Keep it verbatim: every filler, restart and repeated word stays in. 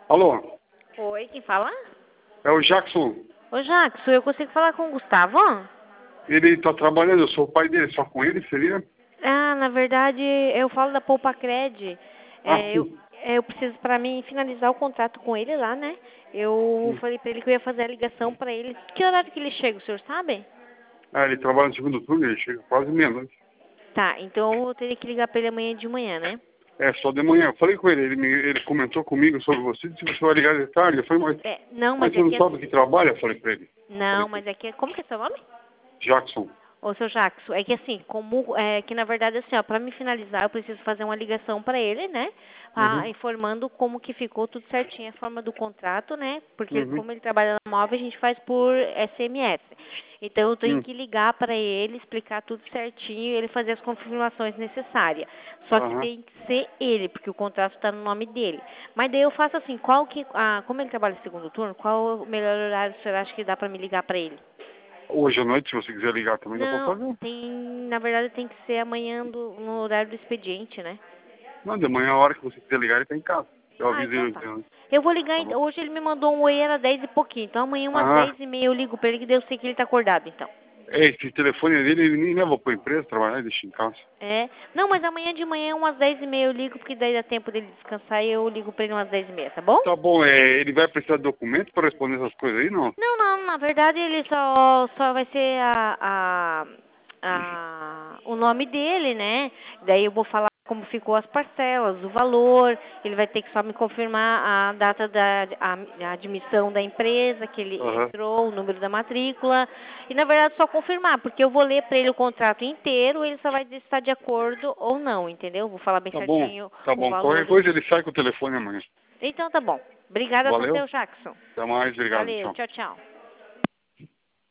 Alô? Oi, quem fala? É o Jackson. Ô, Jackson, eu consigo falar com o Gustavo? Ele tá trabalhando, eu sou o pai dele, só com ele seria? Ah, na verdade, eu falo da Poupa Cred. Ah, É, eu, sim. é, eu preciso, pra mim, finalizar o contrato com ele lá, né? Eu Sim. falei pra ele que eu ia fazer a ligação pra ele. Que horário que ele chega, o senhor sabe? Ah, ele trabalha no segundo turno, ele chega quase meia-noite. Tá, então eu teria que ligar pra ele amanhã de manhã, né? É, só de manhã. Eu falei com ele, ele, me, ele comentou comigo sobre você, se você vai ligar de tarde. Eu falei, mas, É, não, mas mas você é não que... é- sabe que trabalha? Eu falei pra ele. Falei Não, pra mas ele. é que... Como que é seu nome? Jackson. Ô, seu Jackson, é que assim, como, é que na verdade assim, ó, pra me finalizar eu preciso fazer uma ligação pra ele, né? Ah, Uhum. informando como que ficou tudo certinho, a forma do contrato, né? Porque Uhum. como ele trabalha na móvel, a gente faz por S M S. Então eu tenho Hum. que ligar pra ele, explicar tudo certinho e ele fazer as confirmações necessárias. Só que Aham. tem que ser ele, porque o contrato tá no nome dele. Mas daí eu faço assim, qual que, ah, como ele trabalha no segundo turno, qual o melhor horário o senhor acha que dá pra me ligar pra ele? Hoje à noite, se você quiser ligar também, dá pra Não, fazer. tem, na verdade tem que ser amanhã do, no horário do expediente, né? Não, de manhã, a hora que você quiser ligar, ele tá em casa. Eu Ah, aviso então ele. tá. Né? Eu vou ligar, Tá ent- bom? hoje ele me mandou um oi, era dez e pouquinho, então amanhã umas Ah, dez e meia eu ligo pra ele, que daí eu sei que ele tá acordado, então. é, esse telefone dele, ele nem leva pra empresa trabalhar, ele deixa em casa. É, não, mas amanhã de manhã umas dez e meia eu ligo, porque daí dá tempo dele descansar e eu ligo pra ele umas dez e meia, tá bom? Tá bom, é, ele vai precisar de documento para responder essas coisas aí, não? Não, não, na verdade ele só, só vai ser a, a, a, o nome dele, né? Daí eu vou falar como ficou as parcelas, o valor, ele vai ter que só me confirmar a data da a, a admissão da empresa, que ele Aham. entrou, o número da matrícula, e na verdade só confirmar, porque eu vou ler para ele o contrato inteiro, ele só vai dizer se está de acordo ou não, entendeu? Vou falar bem Tá bom, certinho tá o bom. valor Qualquer do... coisa ele sai com o telefone amanhã. Então tá bom. Obrigada a você, Valeu? Jackson. Até mais, obrigado, Valeu, tchau. tchau, tchau.